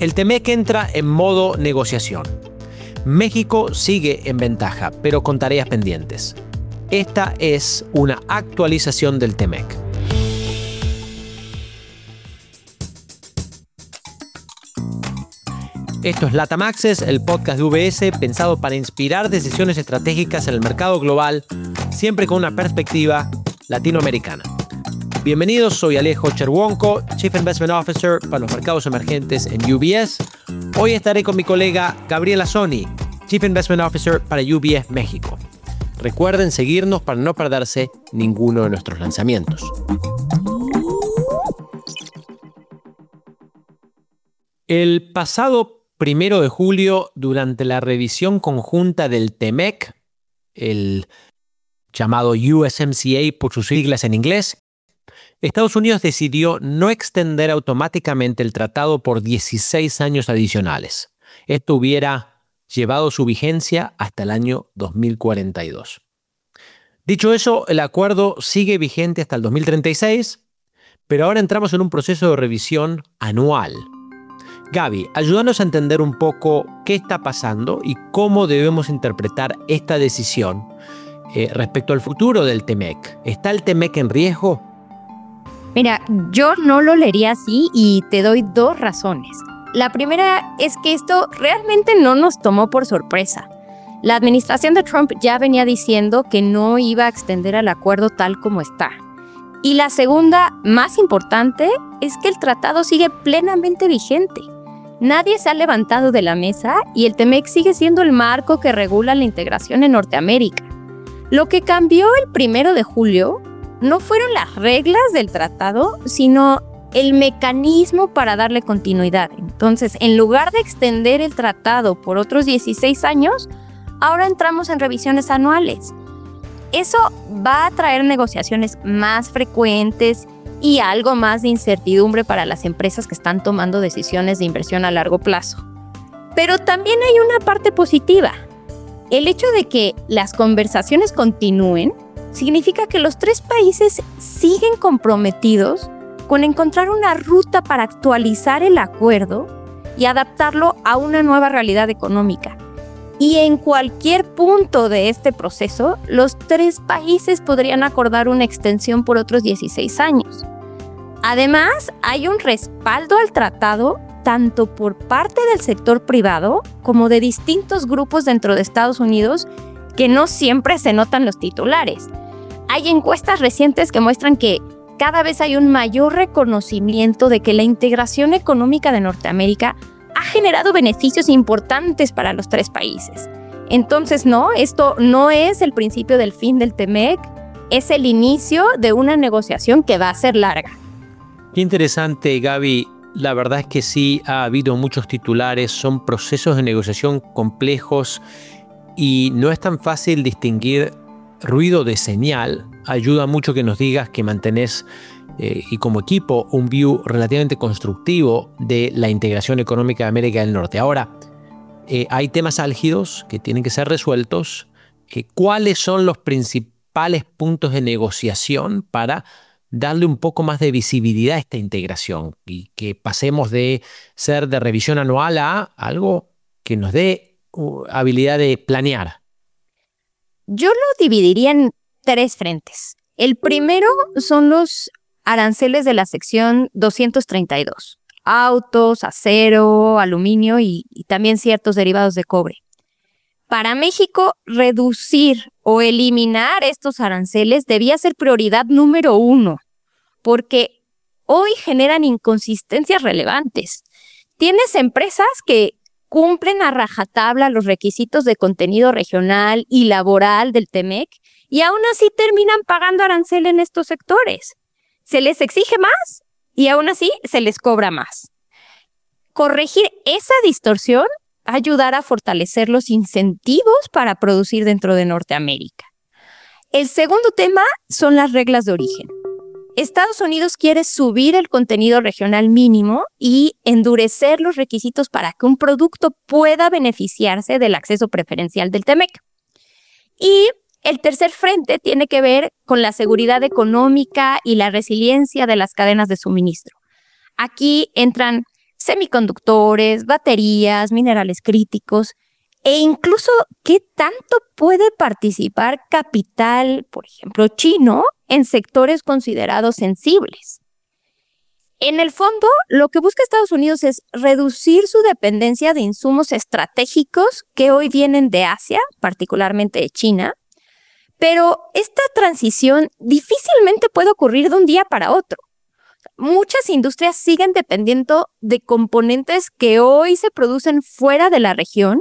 El TEMEC entra en modo negociación. México sigue en ventaja, pero con tareas pendientes. Esta es una actualización del TEMEC. Esto es LATAM Access, el podcast de UBS pensado para inspirar decisiones estratégicas en el mercado global, siempre con una perspectiva latinoamericana. Bienvenidos, soy Alejo Cherwonko, Chief Investment Officer para los mercados emergentes en UBS. Hoy estaré con mi colega Gabriela Sony, Chief Investment Officer para UBS México. Recuerden seguirnos para no perderse ninguno de nuestros lanzamientos. El pasado 1 de julio, durante la revisión conjunta del TEMEC, el llamado USMCA por sus siglas en inglés, Estados Unidos decidió no extender automáticamente el tratado por 16 años adicionales. Esto hubiera llevado su vigencia hasta el año 2042. Dicho eso, el acuerdo sigue vigente hasta el 2036, pero ahora entramos en un proceso de revisión anual. Gaby, ayúdanos a entender un poco qué está pasando y cómo debemos interpretar esta decisión respecto al futuro del TEMEC. ¿Está el TEMEC en riesgo? Mira, yo no lo leería así y te doy dos razones. La primera es que esto realmente no nos tomó por sorpresa. La administración de Trump ya venía diciendo que no iba a extender el acuerdo tal como está. Y la segunda, más importante, es que el tratado sigue plenamente vigente. Nadie se ha levantado de la mesa y el TEMEC sigue siendo el marco que regula la integración en Norteamérica. Lo que cambió el 1 de julio no fueron las reglas del tratado, sino el mecanismo para darle continuidad. Entonces, en lugar de extender el tratado por otros 16 años, ahora entramos en revisiones anuales. Eso va a traer negociaciones más frecuentes y algo más de incertidumbre para las empresas que están tomando decisiones de inversión a largo plazo. Pero también hay una parte positiva. El hecho de que las conversaciones continúen significa que los tres países siguen comprometidos con encontrar una ruta para actualizar el acuerdo y adaptarlo a una nueva realidad económica. Y en cualquier punto de este proceso, los tres países podrían acordar una extensión por otros 16 años. Además, hay un respaldo al tratado tanto por parte del sector privado como de distintos grupos dentro de Estados Unidos que no siempre se notan los titulares. Hay encuestas recientes que muestran que cada vez hay un mayor reconocimiento de que la integración económica de Norteamérica ha generado beneficios importantes para los tres países. Entonces, no, esto no es el principio del fin del TEMEC, es el inicio de una negociación que va a ser larga. Qué interesante, Gaby. La verdad es que sí, ha habido muchos titulares, son procesos de negociación complejos y no es tan fácil distinguir ruido de señal. Ayuda mucho que nos digas que mantenés y como equipo un view relativamente constructivo de la integración económica de América del Norte. Ahora, hay temas álgidos que tienen que ser resueltos. ¿Cuáles son los principales puntos de negociación para darle un poco más de visibilidad a esta integración y que pasemos de ser de revisión anual a algo que nos dé habilidad de planear? Yo lo dividiría en tres frentes. El primero son los aranceles de la sección 232. Autos, acero, aluminio y también ciertos derivados de cobre. Para México, reducir o eliminar estos aranceles debía ser prioridad número 1, porque hoy generan inconsistencias relevantes. Tienes empresas que cumplen a rajatabla los requisitos de contenido regional y laboral del TEMEC y aún así terminan pagando arancel en estos sectores. Se les exige más y aún así se les cobra más. Corregir esa distorsión va a ayudar a fortalecer los incentivos para producir dentro de Norteamérica. El segundo tema son las reglas de origen. Estados Unidos quiere subir el contenido regional mínimo y endurecer los requisitos para que un producto pueda beneficiarse del acceso preferencial del TEMEC. Y el tercer frente tiene que ver con la seguridad económica y la resiliencia de las cadenas de suministro. Aquí entran semiconductores, baterías, minerales críticos e incluso qué tanto puede participar capital, por ejemplo, chino, en sectores considerados sensibles. En el fondo, lo que busca Estados Unidos es reducir su dependencia de insumos estratégicos que hoy vienen de Asia, particularmente de China, pero esta transición difícilmente puede ocurrir de un día para otro. Muchas industrias siguen dependiendo de componentes que hoy se producen fuera de la región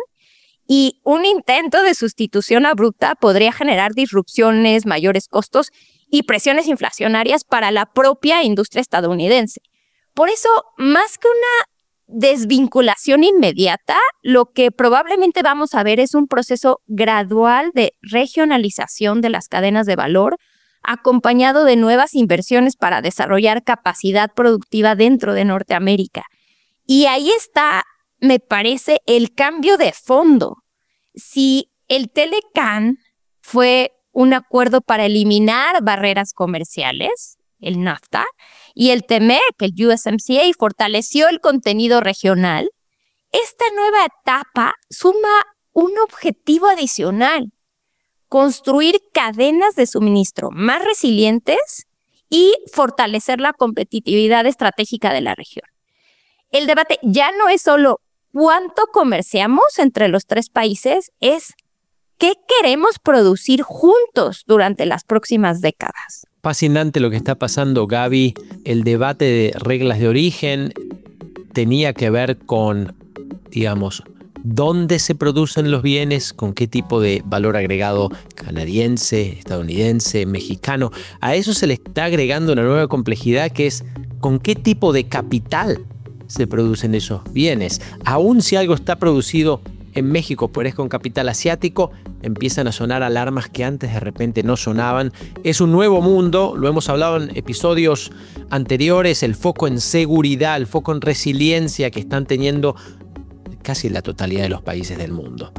y un intento de sustitución abrupta podría generar disrupciones, mayores costos y presiones inflacionarias para la propia industria estadounidense. Por eso, más que una desvinculación inmediata, lo que probablemente vamos a ver es un proceso gradual de regionalización de las cadenas de valor, acompañado de nuevas inversiones para desarrollar capacidad productiva dentro de Norteamérica. Y ahí está, me parece, el cambio de fondo. Si el Telecan fue un acuerdo para eliminar barreras comerciales, el NAFTA, y el TEMEC, el USMCA, fortaleció el contenido regional, esta nueva etapa suma un objetivo adicional: construir cadenas de suministro más resilientes y fortalecer la competitividad estratégica de la región. El debate ya no es solo cuánto comerciamos entre los tres países, es qué queremos producir juntos durante las próximas décadas. Fascinante lo que está pasando, Gaby. El debate de reglas de origen tenía que ver con, digamos, dónde se producen los bienes, con qué tipo de valor agregado canadiense, estadounidense, mexicano. A eso se le está agregando una nueva complejidad que es con qué tipo de capital se producen esos bienes. Aún si algo está producido en México, pero es con capital asiático, empiezan a sonar alarmas que antes de repente no sonaban. Es un nuevo mundo, lo hemos hablado en episodios anteriores, el foco en seguridad, el foco en resiliencia que están teniendo casi la totalidad de los países del mundo.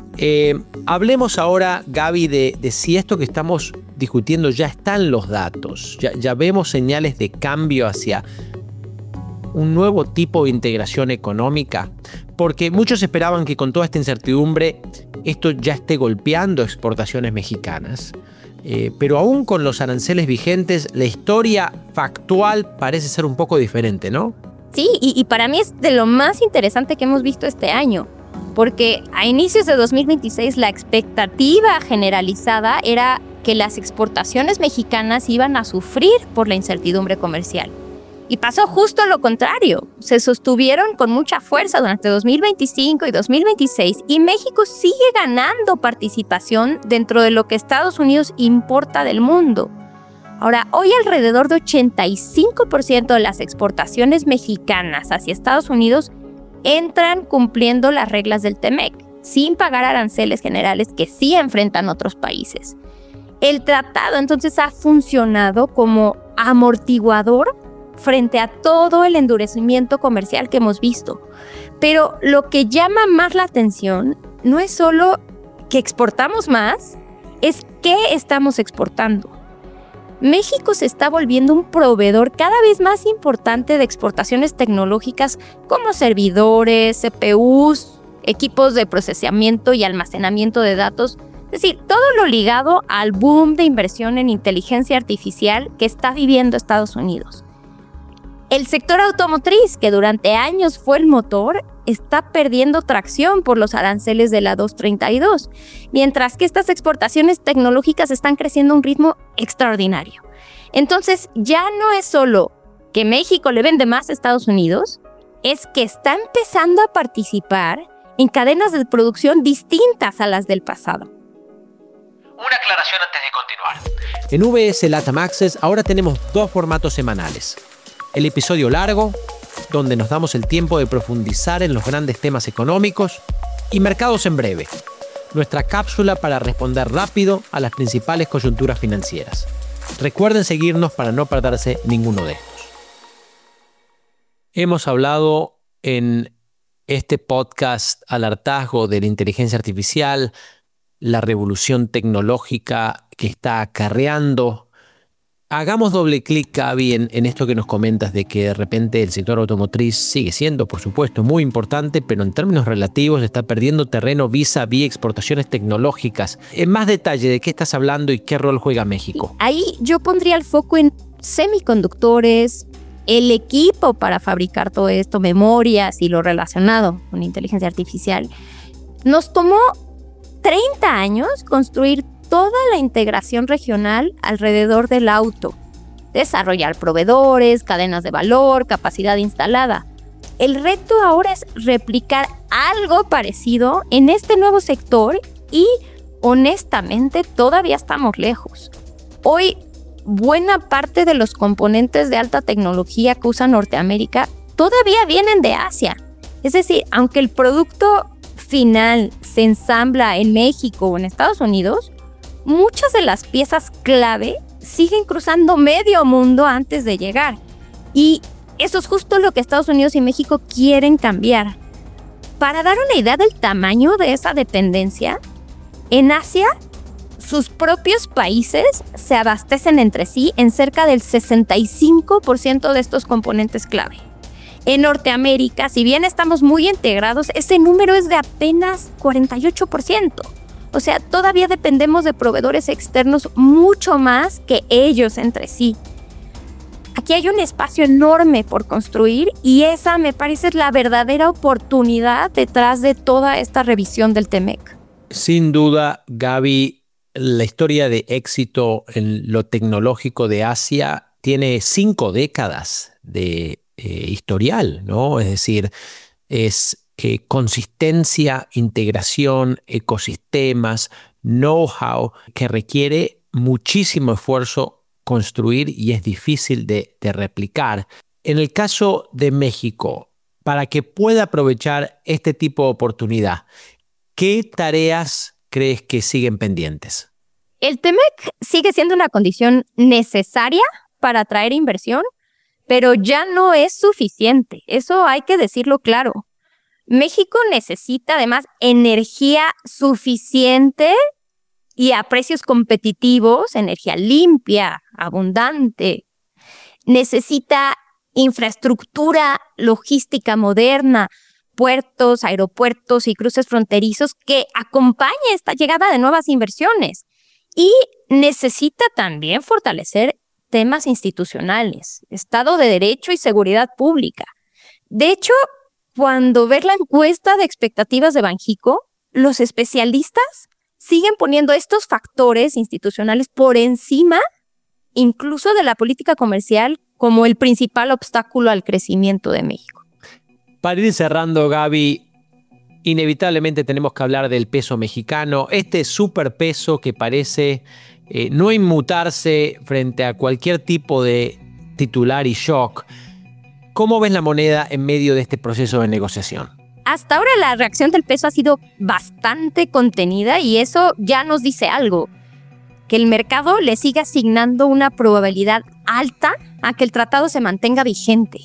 Hablemos ahora, Gaby, de si esto que estamos discutiendo ya está en los datos. Ya vemos señales de cambio hacia un nuevo tipo de integración económica, porque muchos esperaban que con toda esta incertidumbre esto ya esté golpeando exportaciones mexicanas. Pero aún con los aranceles vigentes, la historia factual parece ser un poco diferente, ¿no? Sí, y para mí es de lo más interesante que hemos visto este año, porque a inicios de 2026 la expectativa generalizada era que las exportaciones mexicanas iban a sufrir por la incertidumbre comercial. Y pasó justo lo contrario. Se sostuvieron con mucha fuerza durante 2025 y 2026 y México sigue ganando participación dentro de lo que Estados Unidos importa del mundo. Ahora, hoy alrededor de 85% de las exportaciones mexicanas hacia Estados Unidos entran cumpliendo las reglas del TEMEC, sin pagar aranceles generales que sí enfrentan otros países. El tratado entonces ha funcionado como amortiguador frente a todo el endurecimiento comercial que hemos visto. Pero lo que llama más la atención no es solo que exportamos más, es qué estamos exportando. México se está volviendo un proveedor cada vez más importante de exportaciones tecnológicas como servidores, CPUs, equipos de procesamiento y almacenamiento de datos. Es decir, todo lo ligado al boom de inversión en inteligencia artificial que está viviendo Estados Unidos. El sector automotriz, que durante años fue el motor, está perdiendo tracción por los aranceles de la 232, mientras que estas exportaciones tecnológicas están creciendo a un ritmo extraordinario. Entonces, ya no es solo que México le vende más a Estados Unidos, es que está empezando a participar en cadenas de producción distintas a las del pasado. Una aclaración antes de continuar. En VS LATAM Access ahora tenemos 2 formatos semanales. El episodio largo, donde nos damos el tiempo de profundizar en los grandes temas económicos, y Mercados en Breve, nuestra cápsula para responder rápido a las principales coyunturas financieras. Recuerden seguirnos para no perderse ninguno de estos. Hemos hablado en este podcast al hartazgo de la inteligencia artificial, la revolución tecnológica que está acarreando, Hagamos doble clic, Gaby, en esto que nos comentas de que de repente el sector automotriz sigue siendo, por supuesto, muy importante, pero en términos relativos está perdiendo terreno vis-a-vis exportaciones tecnológicas. En más detalle, ¿de qué estás hablando y qué rol juega México? Ahí yo pondría el foco en semiconductores, el equipo para fabricar todo esto, memorias y lo relacionado con inteligencia artificial. Nos tomó 30 años construir toda la integración regional alrededor del auto, desarrollar proveedores, cadenas de valor, capacidad instalada. El reto ahora es replicar algo parecido en este nuevo sector y, honestamente, todavía estamos lejos. Hoy, buena parte de los componentes de alta tecnología que usa Norteamérica todavía vienen de Asia. Es decir, aunque el producto final se ensambla en México o en Estados Unidos, muchas de las piezas clave siguen cruzando medio mundo antes de llegar. Y eso es justo lo que Estados Unidos y México quieren cambiar. Para dar una idea del tamaño de esa dependencia, en Asia, sus propios países se abastecen entre sí en cerca del 65% de estos componentes clave. En Norteamérica, si bien estamos muy integrados, ese número es de apenas 48%. O sea, todavía dependemos de proveedores externos mucho más que ellos entre sí. Aquí hay un espacio enorme por construir y esa me parece la verdadera oportunidad detrás de toda esta revisión del TEMEC. Sin duda, Gaby, la historia de éxito en lo tecnológico de Asia tiene 5 décadas de historial, ¿no? Es decir, es consistencia, integración, ecosistemas, know-how que requiere muchísimo esfuerzo construir y es difícil de replicar. En el caso de México, para que pueda aprovechar este tipo de oportunidad, ¿qué tareas crees que siguen pendientes? El TEMEC sigue siendo una condición necesaria para atraer inversión, pero ya no es suficiente. Eso hay que decirlo claro. México necesita además energía suficiente y a precios competitivos, energía limpia, abundante. Necesita infraestructura logística moderna, puertos, aeropuertos y cruces fronterizos que acompañe esta llegada de nuevas inversiones. Y necesita también fortalecer temas institucionales, Estado de Derecho y seguridad pública. De hecho, cuando ves la encuesta de expectativas de Banxico, los especialistas siguen poniendo estos factores institucionales por encima incluso de la política comercial como el principal obstáculo al crecimiento de México. Para ir cerrando, Gaby, inevitablemente tenemos que hablar del peso mexicano, este superpeso que parece no inmutarse frente a cualquier tipo de titular y shock. ¿Cómo ves la moneda en medio de este proceso de negociación? Hasta ahora la reacción del peso ha sido bastante contenida y eso ya nos dice algo, que el mercado le sigue asignando una probabilidad alta a que el tratado se mantenga vigente.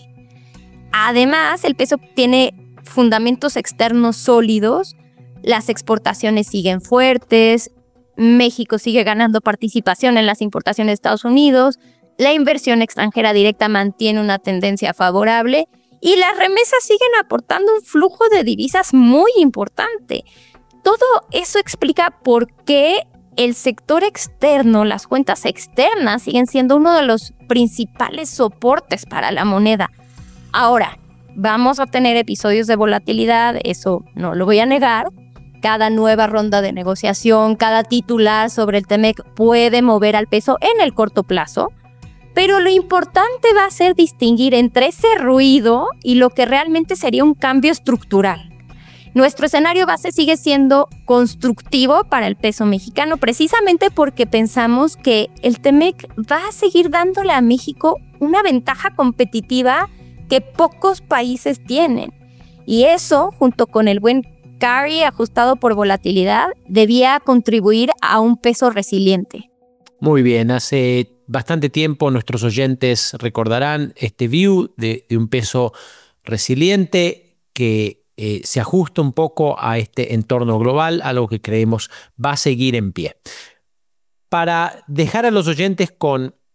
Además, el peso tiene fundamentos externos sólidos, las exportaciones siguen fuertes, México sigue ganando participación en las importaciones de Estados Unidos, la inversión extranjera directa mantiene una tendencia favorable y las remesas siguen aportando un flujo de divisas muy importante. Todo eso explica por qué el sector externo, las cuentas externas, siguen siendo uno de los principales soportes para la moneda. Ahora, vamos a tener episodios de volatilidad, eso no lo voy a negar. Cada nueva ronda de negociación, cada titular sobre el TEMEC puede mover al peso en el corto plazo. Pero lo importante va a ser distinguir entre ese ruido y lo que realmente sería un cambio estructural. Nuestro escenario base sigue siendo constructivo para el peso mexicano, precisamente porque pensamos que el TEMEC va a seguir dándole a México una ventaja competitiva que pocos países tienen. Y eso, junto con el buen carry ajustado por volatilidad, debía contribuir a un peso resiliente. Muy bien, hace bastante tiempo nuestros oyentes recordarán este view de un peso resiliente que se ajusta un poco a este entorno global, algo que creemos va a seguir en pie. Para dejar a los oyentes con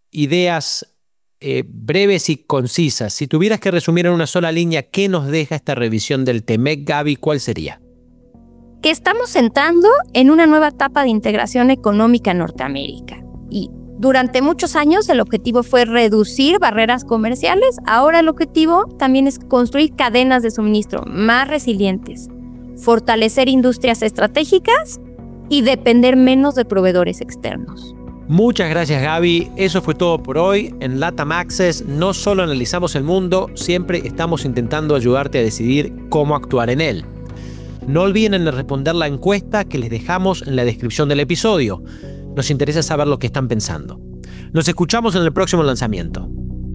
ideas breves y concisas. Si tuvieras que resumir en una sola línea qué nos deja esta revisión del TEMEC, Gaby, ¿cuál sería? Que estamos entrando en una nueva etapa de integración económica en Norteamérica. Y durante muchos años el objetivo fue reducir barreras comerciales. Ahora el objetivo también es construir cadenas de suministro más resilientes, fortalecer industrias estratégicas y depender menos de proveedores externos. Muchas gracias, Gaby. Eso fue todo por hoy. En LATAM Access no solo analizamos el mundo, siempre estamos intentando ayudarte a decidir cómo actuar en él. No olviden responder la encuesta que les dejamos en la descripción del episodio. Nos interesa saber lo que están pensando. Nos escuchamos en el próximo lanzamiento.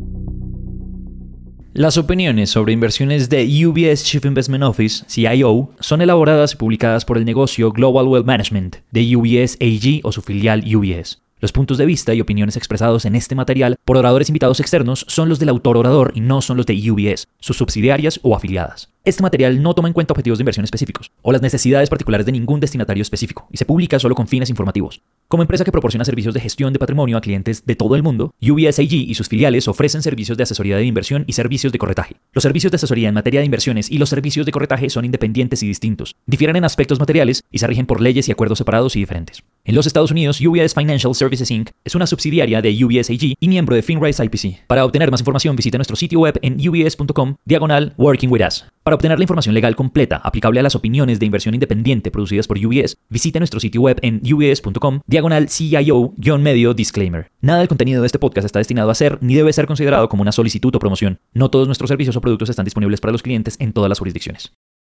Las opiniones sobre inversiones de UBS Chief Investment Office, CIO, son elaboradas y publicadas por el negocio Global Wealth Management de UBS AG o su filial UBS. Los puntos de vista y opiniones expresados en este material por oradores invitados externos son los del autor orador y no son los de UBS, sus subsidiarias o afiliadas. Este material no toma en cuenta objetivos de inversión específicos o las necesidades particulares de ningún destinatario específico y se publica solo con fines informativos. Como empresa que proporciona servicios de gestión de patrimonio a clientes de todo el mundo, UBS AG y sus filiales ofrecen servicios de asesoría de inversión y servicios de corretaje. Los servicios de asesoría en materia de inversiones y los servicios de corretaje son independientes y distintos, difieren en aspectos materiales y se rigen por leyes y acuerdos separados y diferentes. En los Estados Unidos, UBS Financial Services Inc. es una subsidiaria de UBS AG y miembro de FinRise IPC. Para obtener más información, visite nuestro sitio web en ubs.com/working with us. Para obtener la información legal completa aplicable a las opiniones de inversión independiente producidas por UBS, visite nuestro sitio web en ubs.com/CIO-disclaimer. Nada del contenido de este podcast está destinado a ser ni debe ser considerado como una solicitud o promoción. No todos nuestros servicios o productos están disponibles para los clientes en todas las jurisdicciones.